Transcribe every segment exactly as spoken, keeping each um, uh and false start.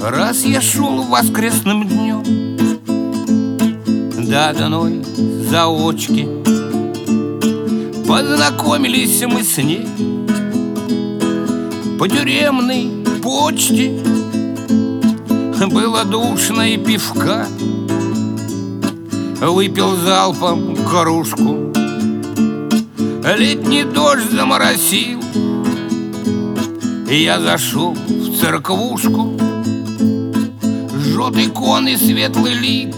Раз я шел воскресным днем до одной заочки, познакомились мы с ней по тюремной почте. Было душно и пивка, выпил залпом кружку. Летний дождь заморосил, и я зашел в церквушку. Жжет икон и светлый лик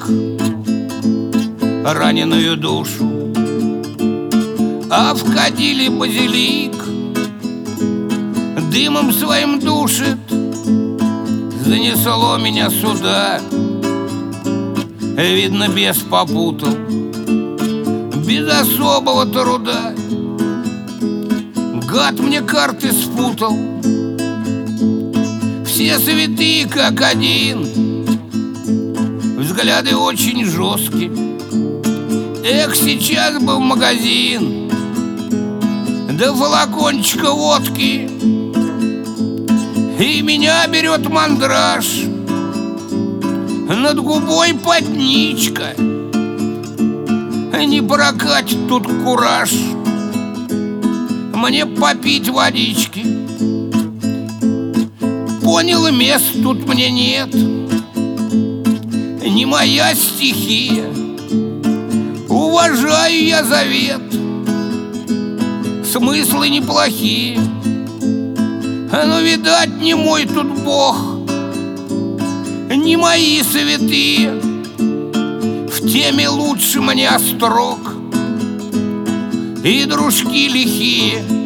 раненую душу, а в кадиле базилик дымом своим душит. Занесло меня сюда, видно, бес попутал, без особого труда. Гад мне карты спутал, все святые как один, взгляды очень жесткие. Эх, сейчас бы в магазин, да флакончика водки, и меня берет мандраж, над губой потничка. Не прокатит тут кураж, мне попить водички. Понял, мест тут мне нет, не моя стихия. Уважаю я завет, смыслы неплохие, но, видать, не мой тут Бог, не мои святые. В теме лучше мне острог и дружки лихие.